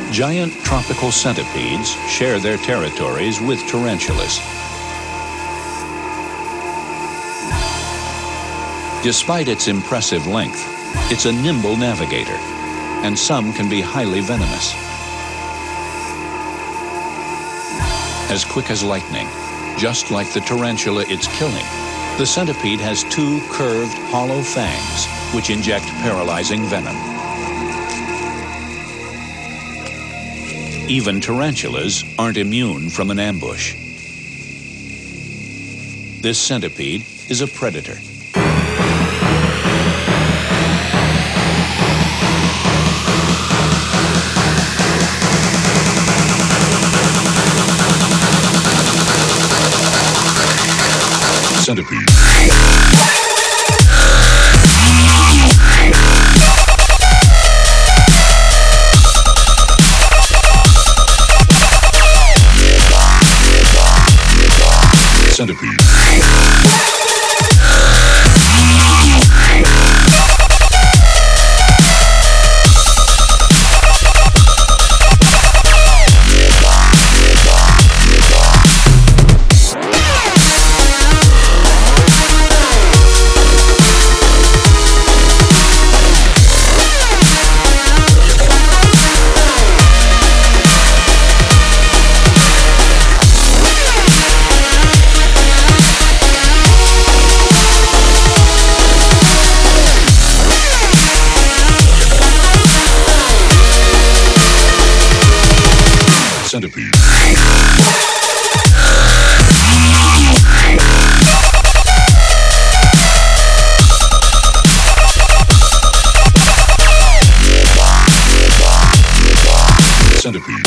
Giant tropical centipedes share their territories with tarantulas. Despite its impressive length, it's a nimble navigator, and some can be highly venomous. As quick as lightning, just like the tarantula it's killing, the centipede has two curved, hollow fangs which inject paralyzing venom. Even tarantulas aren't immune from an ambush. This centipede is a predator. Centipede. Centipede. Centipede. Centipede.